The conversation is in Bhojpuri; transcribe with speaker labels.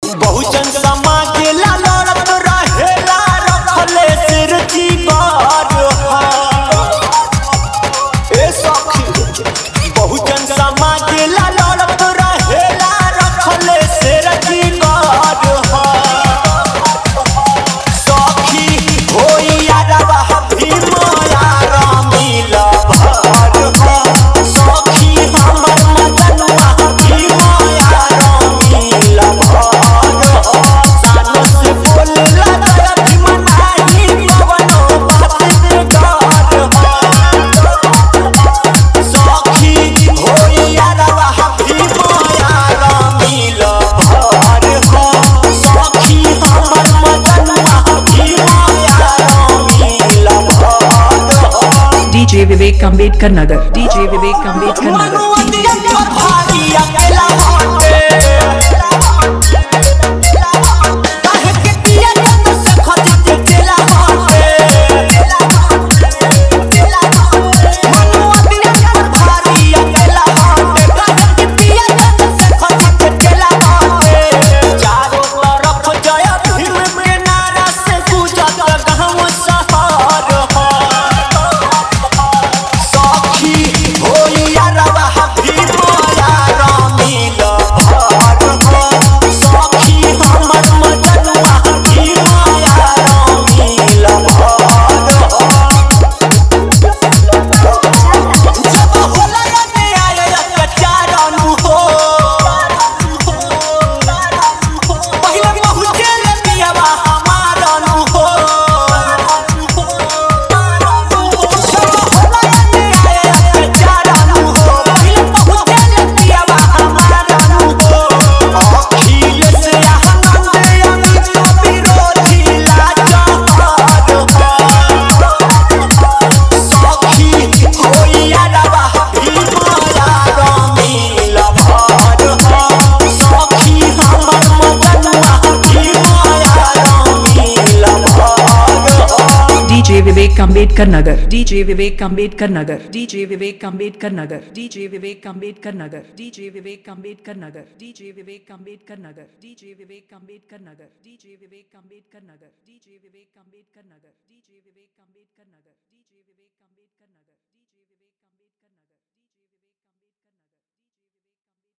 Speaker 1: बहुजन समाज ला लड़त रहेला रखले सिर जीवार ए सखी बहुजन समाज ला लड़त रहेला रखले सिर जीवार सखी होई यारवा भीम यार मिला भर सखी हमर मजनुआ भीम यार मिला
Speaker 2: DJ Vivek Ambedkar Nagar. DJ Vivek Ambedkar Nagar. DJ Vivek Ambedkar Nagar. DJ Vivek Ambedkar Nagar. DJ Vivek Ambedkar Nagar. DJ Vivek Ambedkar Nagar. DJ Vivek Ambedkar Nagar. DJ Vivek Ambedkar Nagar. DJ Vivek Ambedkar Nagar. DJ Vivek Ambedkar Nagar. DJ Vivek Ambedkar Nagar. DJ Vivek Ambedkar Nagar. DJ Vivek Ambedkar Nagar.